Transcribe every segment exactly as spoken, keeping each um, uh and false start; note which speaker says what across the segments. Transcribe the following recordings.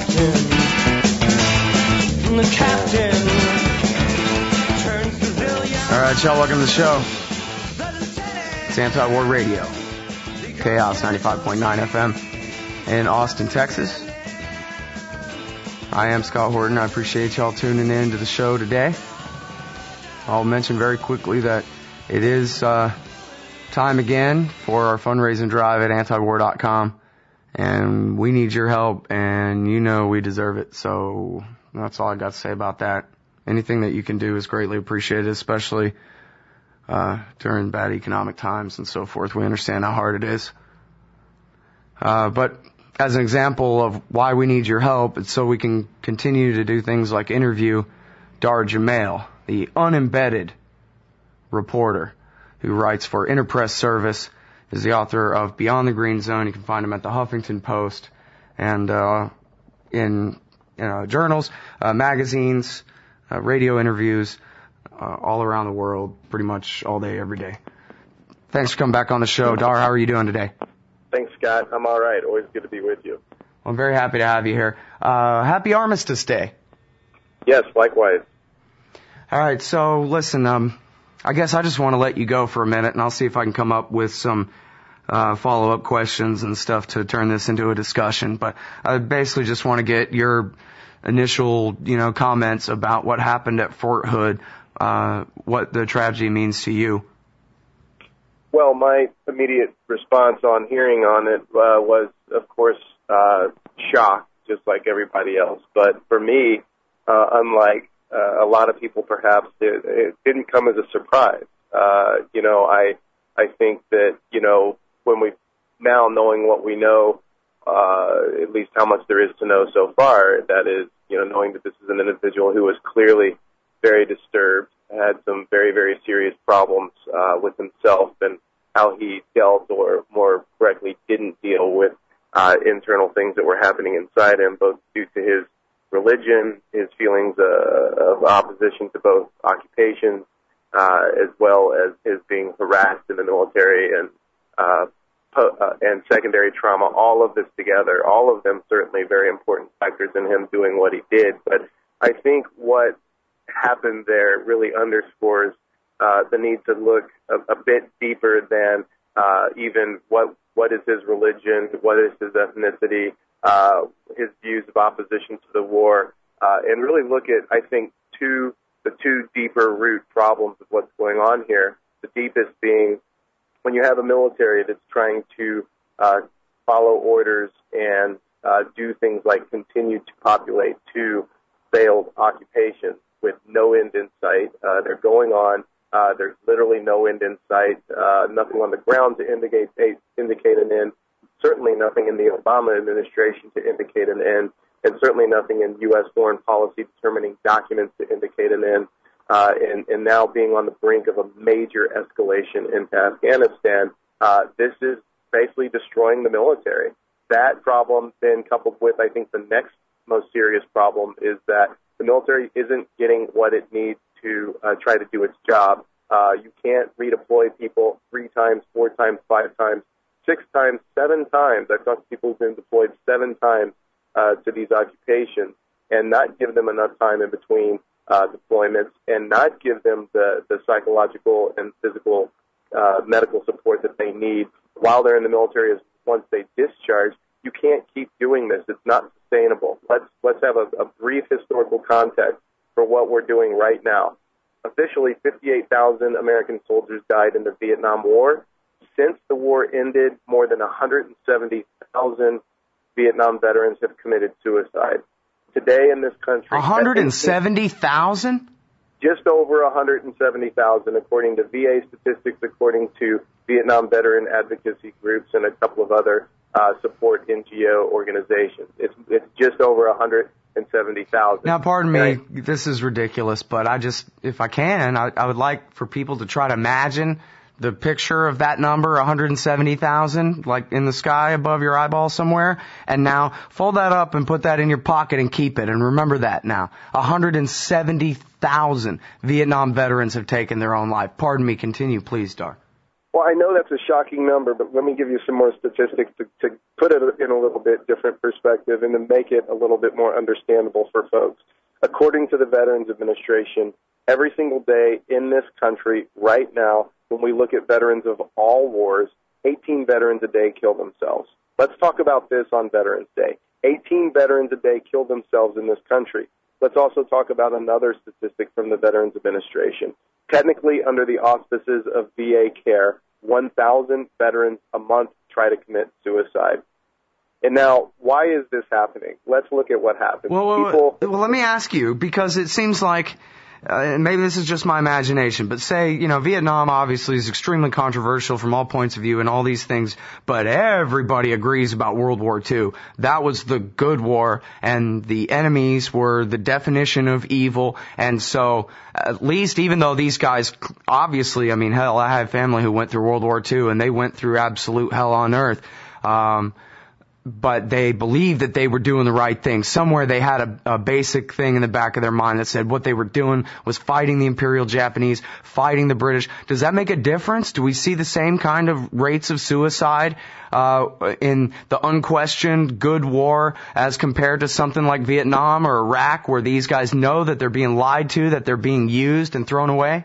Speaker 1: captain, the captain turns civilian.
Speaker 2: All right, y'all, welcome to the show. It's Anti-War Radio, Chaos ninety-five point nine F M in Austin, Texas. I am Scott Horton. I appreciate y'all tuning in to the show today. I'll mention very quickly that it is uh, time again for our fundraising drive at anti war dot com, and we need your help, and you know we deserve it, so that's all I got to say about that. Anything that you can do is greatly appreciated, especially uh, during bad economic times and so forth. We understand how hard it is. Uh, but as an example of why we need your help, it's so we can continue to do things like interview Dar Jamail, the unembedded reporter who writes for Interpress Service, is the author of Beyond the Green Zone. You can find him at the Huffington Post and uh, in you know, journals, uh, magazines, uh, radio interviews, uh, all around the world, pretty much all day, every day. Thanks for coming back on the show. Dar, how are you doing today?
Speaker 3: Thanks, Scott. I'm all right. Always good to be with you.
Speaker 2: Well, I'm very happy to have you here. Uh, happy Armistice Day.
Speaker 3: Yes, likewise.
Speaker 2: All right, so listen, um, I guess I just want to let you go for a minute, and I'll see if I can come up with some uh, follow-up questions and stuff to turn this into a discussion. But I basically just want to get your initial, you know, comments about what happened at Fort Hood, uh, what the tragedy means to you.
Speaker 3: Well, my immediate response on hearing on it uh, was, of course, uh, shock, just like everybody else. But for me, uh, unlike uh, a lot of people, perhaps, it, it didn't come as a surprise. Uh, you know, I I think that, you know, when we now knowing what we know, uh, at least how much there is to know so far, that is, you know, knowing that this is an individual who was clearly very disturbed, had some very, very serious problems uh, with himself and how he dealt, or more correctly, didn't deal with uh, internal things that were happening inside him, both due to his religion, his feelings uh, of opposition to both occupations, uh, as well as his being harassed in the military and uh, po- uh, and secondary trauma. All of this together, all of them certainly very important factors in him doing what he did. But I think what happened there really underscores uh, the need to look a, a bit deeper than uh, even what what is his religion, what is his ethnicity, uh, his views of opposition to the war, uh, and really look at, I think, two the two deeper root problems of what's going on here. The deepest being when you have a military that's trying to uh, follow orders and uh, do things like continue to populate two failed occupations with no end in sight. Uh, they're going on. Uh, there's literally no end in sight, uh, nothing on the ground to indicate indicate an end, certainly nothing in the Obama administration to indicate an end, and certainly nothing in U S foreign policy determining documents to indicate an end, uh, and, and now being on the brink of a major escalation in Afghanistan. Uh, this is basically destroying the military. That problem then coupled with, I think, the next most serious problem is that the military isn't getting what it needs to uh, try to do its job. Uh, you can't redeploy people three times, four times, five times, six times, seven times. I've talked to people who've been deployed seven times uh, to these occupations and not give them enough time in between uh, deployments and not give them the, the psychological and physical uh, medical support that they need while they're in the military. As once they discharge, you can't keep doing this. It's not sustainable. Let's let's have a, a brief historical context for what we're doing right now. Officially, fifty-eight thousand American soldiers died in the Vietnam War. Since the war ended, more than one hundred seventy thousand Vietnam veterans have committed suicide. Today in this country...
Speaker 2: one hundred seventy thousand?
Speaker 3: Just over one hundred seventy thousand, according to V A statistics, according to Vietnam veteran advocacy groups and a couple of other uh, support N G O organizations. It's, it's just over one hundred seventy thousand.
Speaker 2: Now, pardon me, I, this is ridiculous, but I just, if I can, I, I would like for people to try to imagine the picture of that number, one hundred seventy thousand, like in the sky above your eyeball somewhere, and now fold that up and put that in your pocket and keep it, and remember that now. one hundred seventy thousand Vietnam veterans have taken their own life. Pardon me, continue, please, Dar.
Speaker 3: Well, I know that's a shocking number, but let me give you some more statistics to, to put it in a little bit different perspective and to make it a little bit more understandable for folks. According to the Veterans Administration, every single day in this country right now, when we look at veterans of all wars, eighteen veterans a day kill themselves. Let's talk about this on Veterans Day. eighteen veterans a day kill themselves in this country. Let's also talk about another statistic from the Veterans Administration. Technically, under the auspices of V A care, one thousand veterans a month try to commit suicide. And now, why is this happening? Let's look at what happens.
Speaker 2: Well, well,
Speaker 3: People,
Speaker 2: well let me ask you, because it seems like, uh, maybe this is just my imagination, but say, you know, Vietnam obviously is extremely controversial from all points of view and all these things, but everybody agrees about World War Two. That was the good war, and the enemies were the definition of evil, and so at least, even though these guys, obviously, I mean, hell, I have family who went through World War Two, and they went through absolute hell on earth, um, but they believed that they were doing the right thing. Somewhere they had a, a basic thing in the back of their mind that said what they were doing was fighting the Imperial Japanese, fighting the British. Does that make a difference? Do we see the same kind of rates of suicide uh in the unquestioned good war as compared to something like Vietnam or Iraq, where these guys know that they're being lied to, that they're being used and thrown away?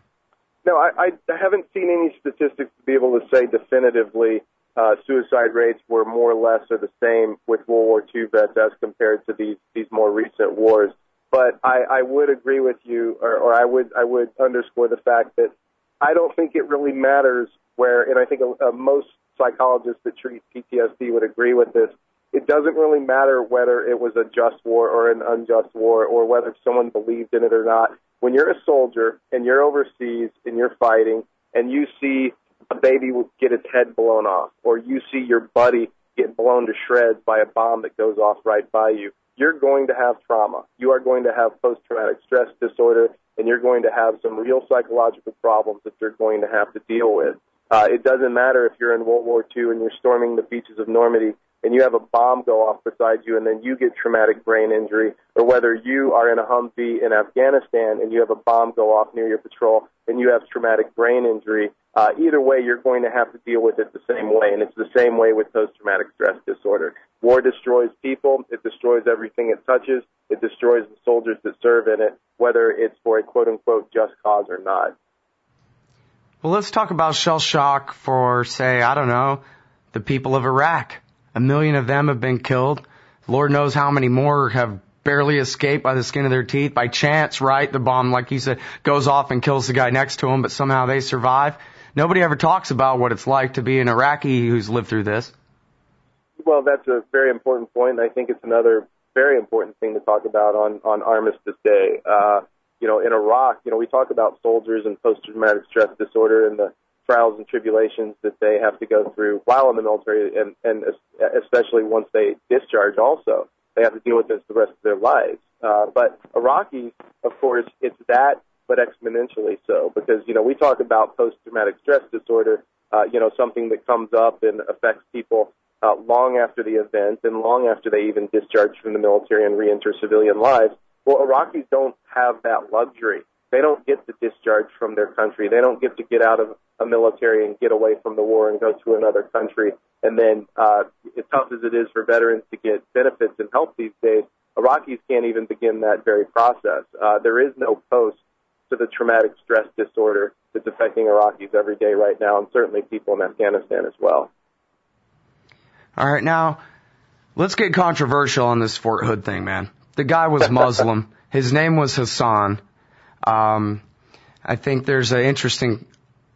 Speaker 3: No, I, I haven't seen any statistics to be able to say definitively Uh, suicide rates were more or less or the same with World War Two vets as compared to these these more recent wars. But I, I would agree with you, or, or I would I would underscore the fact that I don't think it really matters where, and I think uh, most psychologists that treat P T S D would agree with this. It doesn't really matter whether it was a just war or an unjust war, or whether someone believed in it or not. When you're a soldier and you're overseas and you're fighting and you see a baby will get its head blown off, or you see your buddy get blown to shreds by a bomb that goes off right by you, you're going to have trauma. You are going to have post-traumatic stress disorder, and you're going to have some real psychological problems that you're going to have to deal with. Uh, it doesn't matter if you're in World War Two and you're storming the beaches of Normandy and you have a bomb go off beside you and then you get traumatic brain injury, or whether you are in a Humvee in Afghanistan and you have a bomb go off near your patrol and you have traumatic brain injury. Uh, either way, you're going to have to deal with it the same way, and it's the same way with post-traumatic stress disorder. War destroys people. It destroys everything it touches. It destroys the soldiers that serve in it, whether it's for a quote-unquote just cause or not.
Speaker 2: Well, let's talk about shell shock for, say, I don't know, the people of Iraq. A million of them have been killed. Lord knows how many more have barely escaped by the skin of their teeth. By chance, right? The bomb, like you said, goes off and kills the guy next to him, but somehow they survive. Nobody ever talks about what it's like to be an Iraqi who's lived through this.
Speaker 3: Well, that's a very important point, and I think it's another very important thing to talk about on, on Armistice Day. Uh, you know, in Iraq, you know, we talk about soldiers and post-traumatic stress disorder and the trials and tribulations that they have to go through while in the military, and, and especially once they discharge also. They have to deal with this the rest of their lives. Uh, but Iraqis, of course, it's that, but exponentially so, because, you know, we talk about post-traumatic stress disorder, uh, you know, something that comes up and affects people uh, long after the event and long after they even discharge from the military and re-enter civilian lives. Well, Iraqis don't have that luxury. They don't get to discharge from their country. They don't get to get out of a military and get away from the war and go to another country. And then, uh, as tough as it is for veterans to get benefits and help these days, Iraqis can't even begin that very process. Uh, there is no post to the traumatic stress disorder that's affecting Iraqis every day right now, and certainly people in Afghanistan as well.
Speaker 2: All right, now, let's get controversial on this Fort Hood thing, man. The guy was Muslim. His name was Hassan. Um, I think there's an interesting,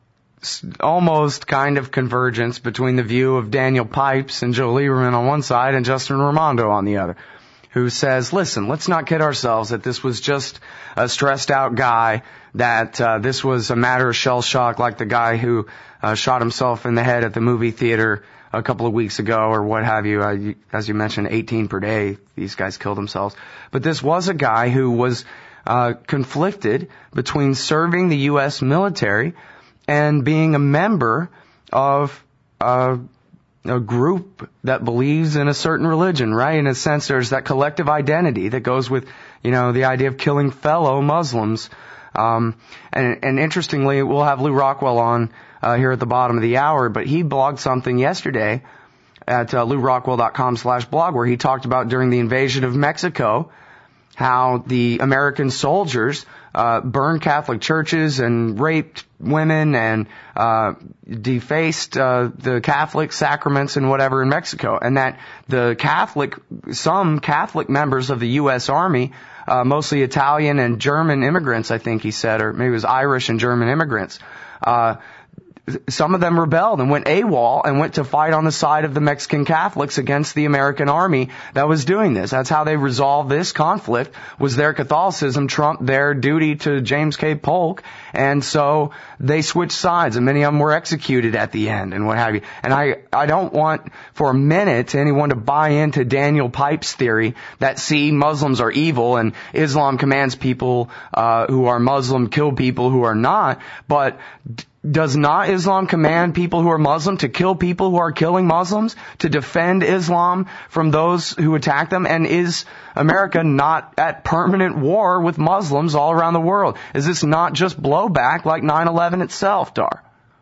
Speaker 2: almost kind of convergence between the view of Daniel Pipes and Joe Lieberman on one side and Justin Raimondo on the other, who says, listen, let's not kid ourselves that this was just a stressed out guy, that uh, this was a matter of shell shock like the guy who uh, shot himself in the head at the movie theater a couple of weeks ago or what have you. Uh, you as you mentioned, eighteen per day, these guys killed themselves. But this was a guy who was uh, conflicted between serving the U S military and being a member of uh, a group that believes in a certain religion, right? In a sense, there's that collective identity that goes with, you know, the idea of killing fellow Muslims. Um, and, and interestingly, we'll have Lou Rockwell on uh, here at the bottom of the hour, but he blogged something yesterday at uh, lou rockwell dot com slash blog where he talked about during the invasion of Mexico how the American soldiers uh, burned Catholic churches and raped women and uh, defaced uh, the Catholic sacraments and whatever in Mexico, and that the Catholic, some Catholic members of the U S Army, uh, mostly Italian and German immigrants, I think he said, or maybe it was Irish and German immigrants, uh, some of them rebelled and went AWOL and went to fight on the side of the Mexican Catholics against the American army that was doing this. That's how they resolved this conflict, was their Catholicism trumped their duty to James K. Polk. And so they switched sides, and many of them were executed at the end and what have you. And I, I don't want for a minute anyone to buy into Daniel Pipe's theory that, see, Muslims are evil and Islam commands people uh, who are Muslim kill people who are not. But does not Islam command people who are Muslim to kill people who are killing Muslims, to defend Islam from those who attack them? And is America not at permanent war with Muslims all around the world? Is this not just blowback like nine eleven itself, Dar?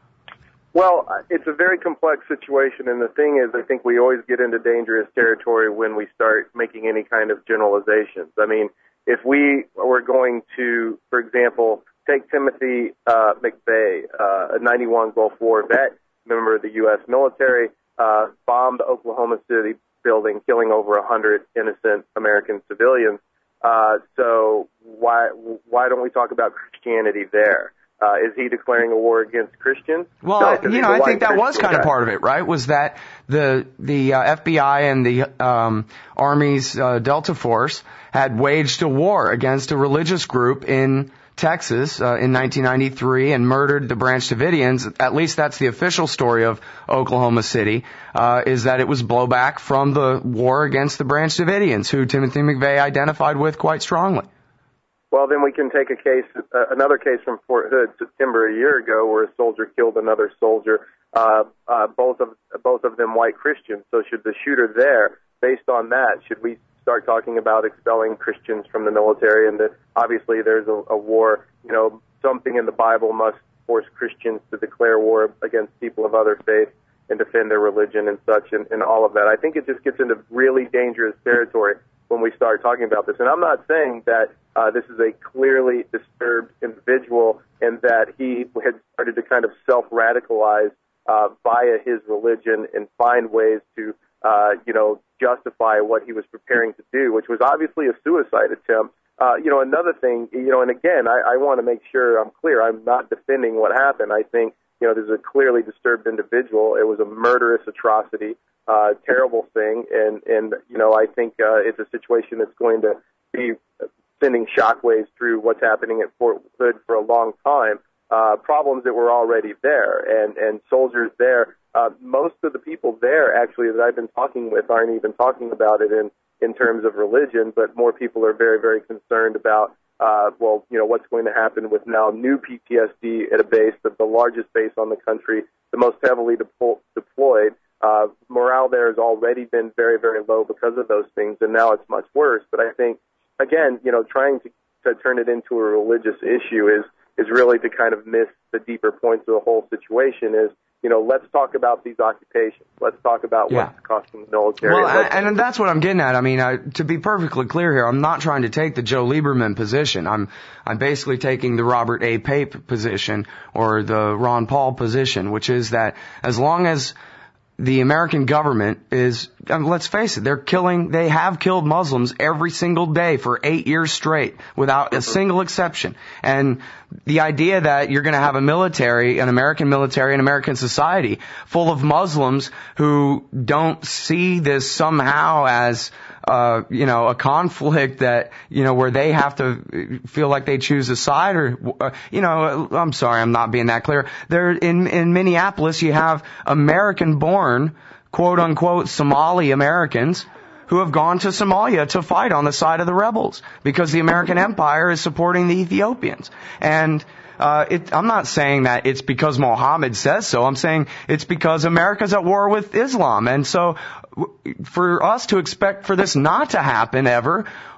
Speaker 3: Well, it's a very complex situation, and the thing is, I think we always get into dangerous territory when we start making any kind of generalizations. I mean, if we were going to, for example, take Timothy uh, McVeigh, uh, a ninety-one Gulf War vet, member of the U S military, uh, bombed the Oklahoma City building, killing over one hundred innocent American civilians. Uh, so why why don't we talk about Christianity there? Uh, is he declaring a war against Christians?
Speaker 2: Well,
Speaker 3: no,
Speaker 2: you know, I think that Christian was kind guy. of part of it, right? Was that the the uh, F B I and the um, Army's uh, Delta Force had waged a war against a religious group in Texas uh, in nineteen ninety-three and murdered the Branch Davidians. At least that's the official story of Oklahoma City, uh, is that it was blowback from the war against the Branch Davidians, who Timothy McVeigh identified with quite strongly.
Speaker 3: Well, then we can take a case, uh, another case from Fort Hood, September a year ago, where a soldier killed another soldier, uh, uh, both of both of them white Christians. So should the shooter there, based on that, should we start talking about expelling Christians from the military? And that obviously there's a, a war, you know, something in the Bible must force Christians to declare war against people of other faiths and defend their religion and such, and, and all of that. I think it just gets into really dangerous territory when we start talking about this. And I'm not saying that uh, this is a clearly disturbed individual and that he had started to kind of self-radicalize uh, via his religion and find ways to Uh, you know, justify what he was preparing to do, which was obviously a suicide attempt. Uh, you know, another thing, you know, and again, I, I want to make sure I'm clear. I'm not defending what happened. I think, you know, there's a clearly disturbed individual. It was a murderous atrocity, uh, terrible thing. And, and, you know, I think uh, it's a situation that's going to be sending shockwaves through what's happening at Fort Hood for a long time. Uh, problems that were already there, and, and soldiers there. Uh, most of the people there, actually, that I've been talking with aren't even talking about it in, in terms of religion, but more people are very, very concerned about, uh, well, you know, what's going to happen with now new P T S D at a base, the, the largest base on the country, the most heavily depo- deployed. Uh, morale there has already been very, very low because of those things, and now it's much worse. But I think, again, you know, trying to, to turn it into a religious issue is is really to kind of miss the deeper points of the whole situation. Is, you know, let's talk about these occupations. Let's talk about yeah. what's costing the military.
Speaker 2: Well, and, and that's what I'm getting at. I mean, I, to be perfectly clear here, I'm not trying to take the Joe Lieberman position. I'm I'm basically taking the Robert A. Pape position, or the Ron Paul position, which is that as long as the American government is, I mean, let's face it, they're killing, they have killed Muslims every single day for eight years straight without a single exception. And the idea that you're going to have a military, an American military, an American society full of Muslims who don't see this somehow as, uh, you know, a conflict that, you know, where they have to feel like they choose a side, or, uh, you know, I'm sorry, I'm not being that clear. There, in, in Minneapolis, you have American-born, quote-unquote, Somali Americans who have gone to Somalia to fight on the side of the rebels because the American empire is supporting the Ethiopians. And uh, it, I'm not saying that it's because Mohammed says so. I'm saying it's because America's at war with Islam. And so for us to expect for this not to happen ever,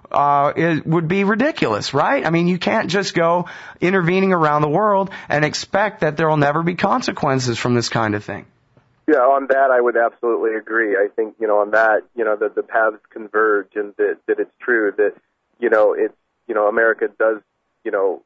Speaker 2: uh, it would be ridiculous, right? I mean, you can't just go intervening around the world and expect that there will never be consequences from this kind of thing.
Speaker 3: Yeah, on that I would absolutely agree. I think, you know, on that, you know, that the paths converge and that, that it's true that, you know, it's, you know, America does, you know,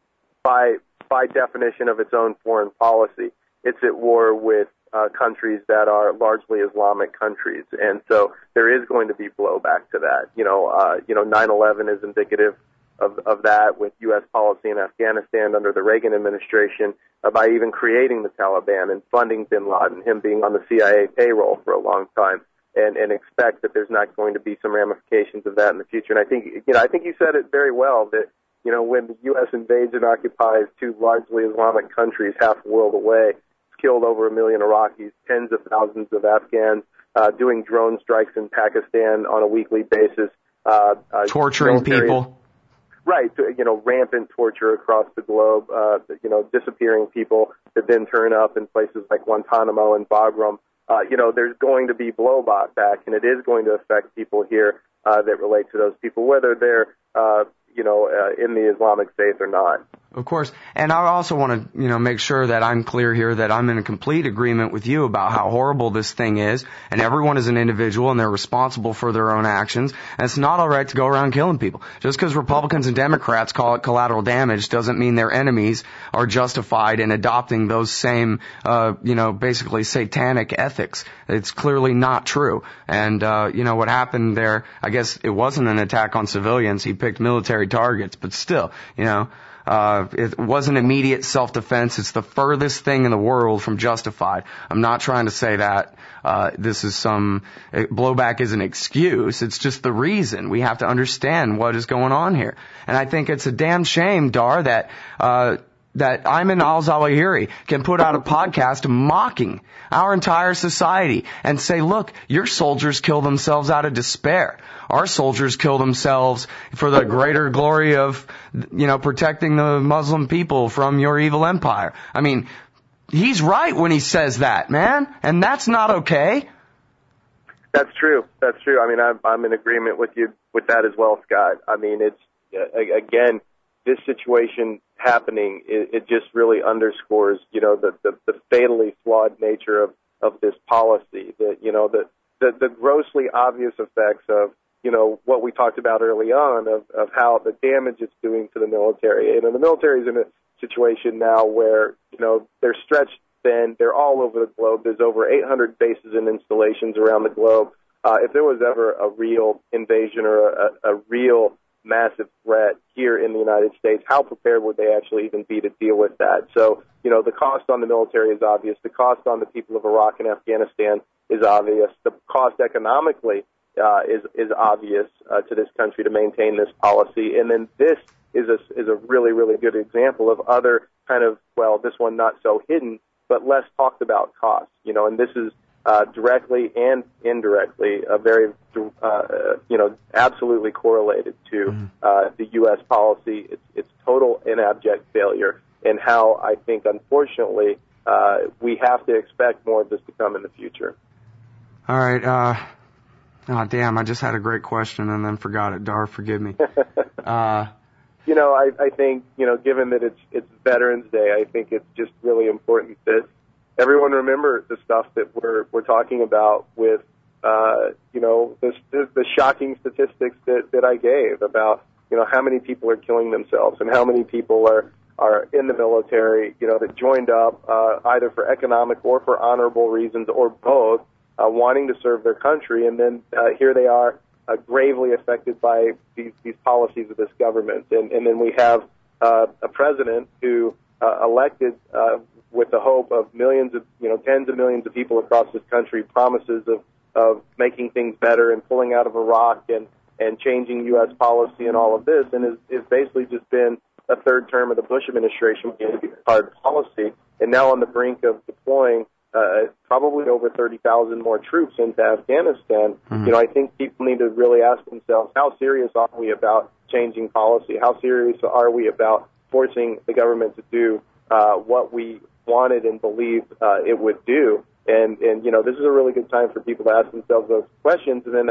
Speaker 3: by by definition of its own foreign policy, it's at war with uh, countries that are largely Islamic countries. And so there is going to be blowback to that. You know, uh, you know, nine eleven is indicative of, of that with U S policy in Afghanistan under the Reagan administration, uh, by even creating the Taliban and funding bin Laden, him being on the C I A payroll for a long time, and, and expect that there's not going to be some ramifications of that in the future. And I think, you know, I think you said it very well that, you know, when the U S invades and occupies two largely Islamic countries half a world away, it's killed over a million Iraqis, tens of thousands of Afghans, uh, doing drone strikes in Pakistan on a weekly basis. Uh, uh,
Speaker 2: Torturing people.
Speaker 3: Right, you know, rampant torture across the globe, uh, you know, disappearing people that then turn up in places like Guantanamo and Bagram. Uh, you know, there's going to be blowback back, and it is going to affect people here uh, that relate to those people, whether they're, uh, you know, uh, in the Islamic faith or not.
Speaker 2: Of course. And I also want to, you know, make sure that I'm clear here that I'm in a complete agreement with you about how horrible this thing is, and everyone is an individual and they're responsible for their own actions, and it's not all right to go around killing people. Just because Republicans and Democrats call it collateral damage doesn't mean their enemies are justified in adopting those same, uh, you know, basically satanic ethics. It's clearly not true. And, uh, you know, what happened there, I guess it wasn't an attack on civilians. He picked military targets, but still, you know, Uh, it wasn't immediate self-defense. It's the furthest thing in the world from justified. I'm not trying to say that uh, this is some uh, blowback is an excuse. It's just the reason. We have to understand what is going on here. And I think it's a damn shame, Dar, that uh, that Ayman al-Zawahiri can put out a podcast mocking our entire society and say, look, your soldiers kill themselves out of despair. Our soldiers kill themselves for the greater glory of, you know, protecting the Muslim people from your evil empire. I mean, he's right when he says that, man, and that's not okay.
Speaker 3: That's true. That's true. I mean, I'm, I'm in agreement with you with that as well, Scott. I mean, it's, uh, again, this situation happening, it, it just really underscores, you know, the, the, the fatally flawed nature of, of this policy, that, you know, the, the, the grossly obvious effects of, you know, what we talked about early on of, of how the damage it's doing to the military. And the military is in a situation now where, you know, they're stretched thin. They're all over the globe. There's over eight hundred bases and installations around the globe. Uh, if there was ever a real invasion or a, a real massive threat here in the United States, how prepared would they actually even be to deal with that? So, you know, the cost on the military is obvious. The cost on the people of Iraq and Afghanistan is obvious. The cost economically uh, is is obvious uh, to this country to maintain this policy. And then this is a, is a really, really good example of other kind of, well, this one not so hidden, but less talked about costs. You know, and this is uh, directly and indirectly a very, uh, you know, absolutely correlated to uh, the U S policy, its, its total and abject failure, and how I think, unfortunately, uh, we have to expect more of this to come in the future.
Speaker 2: All right. Uh, oh, damn, I just had a great question and then forgot it. Dar, forgive me. Uh,
Speaker 3: you know, I, I think, you know, given that it's it's Veterans Day, I think it's just really important that everyone remember the stuff that we're we're talking about with, uh, you know, the, the, the shocking statistics that, that I gave about, you know, how many people are killing themselves and how many people are, are in the military, you know, that joined up uh, either for economic or for honorable reasons or both, uh, wanting to serve their country. And then uh, here they are uh, gravely affected by these, these policies of this government. And, and then we have uh, a president who uh, elected uh, with the hope of millions of, you know, tens of millions of people across this country, promises of, of making things better and pulling out of Iraq and, and changing U S policy and all of this, and is, is basically just been a third term of the Bush administration with hard policy, and now on the brink of deploying uh, probably over thirty thousand more troops into Afghanistan. Mm-hmm. You know, I think people need to really ask themselves, how serious are we about changing policy? How serious are we about forcing the government to do uh, what we wanted and believed uh, it would do? And, and, you know, this is a really good time for people to ask themselves those questions and then ask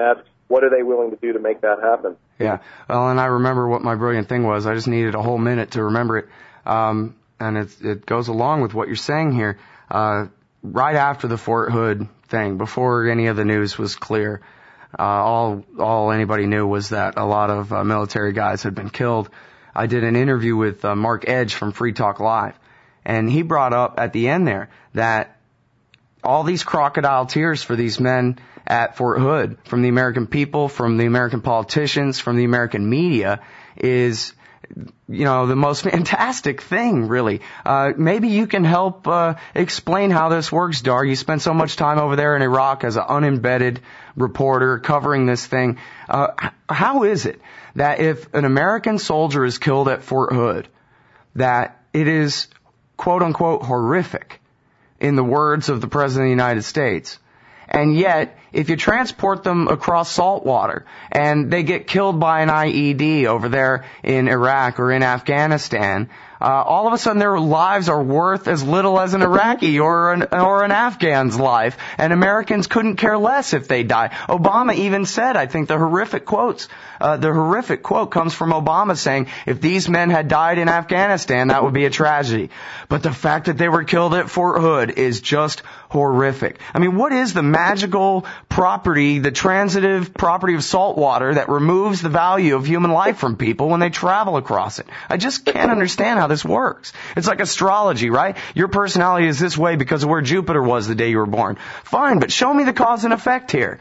Speaker 3: what are they willing to do to make that happen?
Speaker 2: Yeah. Well, and I remember what my brilliant thing was. I just needed a whole minute to remember it. Um, and it, it goes along with what you're saying here. Uh, right after the Fort Hood thing, before any of the news was clear, uh, all, all anybody knew was that a lot of uh, military guys had been killed. I did an interview with uh, Mark Edge from Free Talk Live, and he brought up at the end there that all these crocodile tears for these men at Fort Hood from the American people, from the American politicians, from the American media is, you know, the most fantastic thing, really. Uh, maybe you can help uh, explain how this works, Dar. You spent so much time over there in Iraq as an unembedded reporter covering this thing. Uh, how is it that if an American soldier is killed at Fort Hood, that it is, quote unquote, horrific, in the words of the President of the United States, and yet, if you transport them across salt water and they get killed by an I E D over there in Iraq or in Afghanistan, uh, all of a sudden their lives are worth as little as an Iraqi or an, or an Afghan's life, and Americans couldn't care less if they die. Obama even said, I think the horrific quotes, uh, the horrific quote comes from Obama saying, if these men had died in Afghanistan, that would be a tragedy. But the fact that they were killed at Fort Hood is just horrific. I mean, what is the magical property, the transitive property of salt water that removes the value of human life from people when they travel across it? I just can't understand how this works. It's like astrology, right? Your personality is this way because of where Jupiter was the day you were born. Fine, but show me the cause and effect here.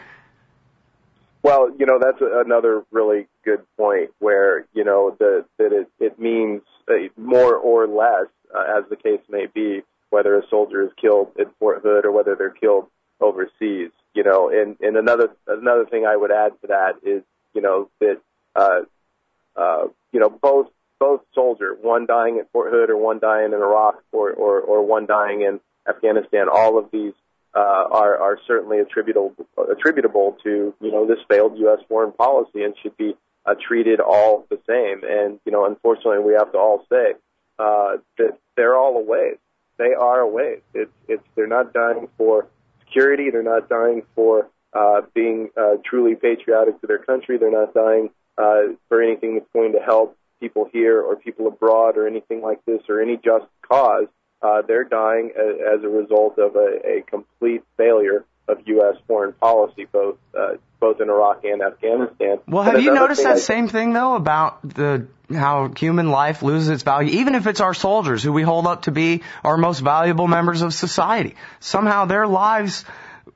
Speaker 3: Well, you know, that's a, another really good point where, you know, the, that it, it means uh, more or less, uh, as the case may be, whether a soldier is killed at Fort Hood or whether they're killed overseas. You know, and, and another another thing I would add to that is, you know, that, uh, uh, you know, both both soldiers, one dying at Fort Hood or one dying in Iraq or, or, or one dying in Afghanistan, all of these uh, are, are certainly attributable attributable to, you know, this failed U S foreign policy and should be uh, treated all the same. And, you know, unfortunately, we have to all say uh, that they're all a waste. They are a waste. It's, it's, they're not dying for security. They're not dying for uh, being uh, truly patriotic to their country. They're not dying uh, for anything that's going to help people here or people abroad or anything like this or any just cause. Uh, they're dying as, as a result of a, a complete failure of U S foreign policy, both uh, both in Iraq and Afghanistan.
Speaker 2: Well, have you noticed that I, same thing, though, about the how human life loses its value, even if it's our soldiers, who we hold up to be our most valuable members of society? Somehow their lives'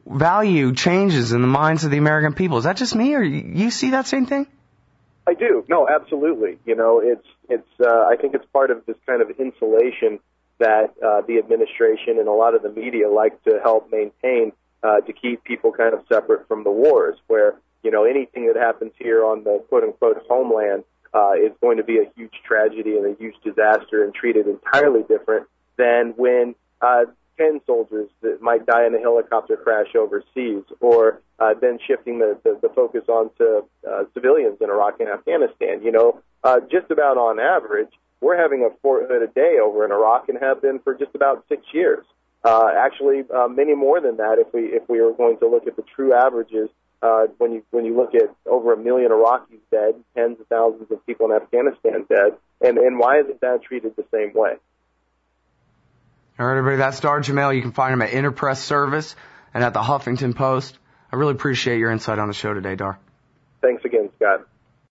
Speaker 2: value changes in the minds of the American people. Is that just me, or you see that same thing?
Speaker 3: I do. No, absolutely. You know, it's it's. Uh, I think it's part of this kind of insulation that uh, the administration and a lot of the media like to help maintain uh, to keep people kind of separate from the wars, where, you know, anything that happens here on the quote-unquote homeland uh, is going to be a huge tragedy and a huge disaster and treated entirely different than when uh, ten soldiers that might die in a helicopter crash overseas, or uh, then shifting the, the, the focus onto uh, civilians in Iraq and Afghanistan. You know, uh, just about on average, we're having a Fort Hood a day over in Iraq and have been for just about six years. Uh, actually, uh, many more than that if we if we were going to look at the true averages. Uh, when you when you look at over a million Iraqis dead, tens of thousands of people in Afghanistan dead, and and why isn't that treated the same way?
Speaker 2: All right, everybody, that's Dar Jamail. You can find him at Interpress Service and at the Huffington Post. I really appreciate your insight on the show today, Dar.
Speaker 3: Thanks again, Scott.